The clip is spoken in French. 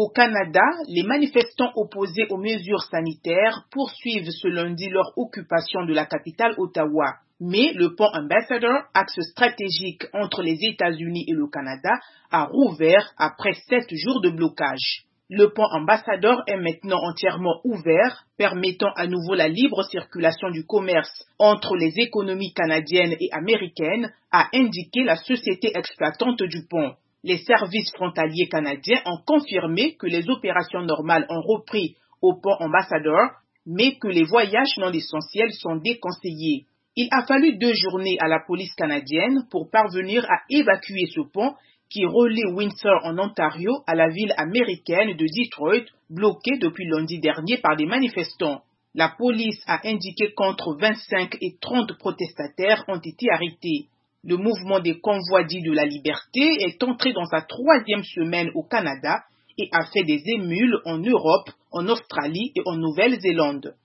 Au Canada, les manifestants opposés aux mesures sanitaires poursuivent ce lundi leur occupation de la capitale Ottawa. Mais le pont Ambassador, axe stratégique entre les États-Unis et le Canada, a rouvert après 7 jours de blocage. Le pont Ambassador est maintenant entièrement ouvert, permettant à nouveau la libre circulation du commerce entre les économies canadiennes et américaines, a indiqué la société exploitante du pont. Les services frontaliers canadiens ont confirmé que les opérations normales ont repris au pont Ambassador, mais que les voyages non essentiels sont déconseillés. Il a fallu 2 journées à la police canadienne pour parvenir à évacuer ce pont qui relie Windsor en Ontario à la ville américaine de Detroit, bloquée depuis lundi dernier par des manifestants. La police a indiqué qu'entre 25 et 30 protestataires ont été arrêtés. Le mouvement des convois dits de la liberté est entré dans sa 3e semaine au Canada et a fait des émules en Europe, en Australie et en Nouvelle-Zélande.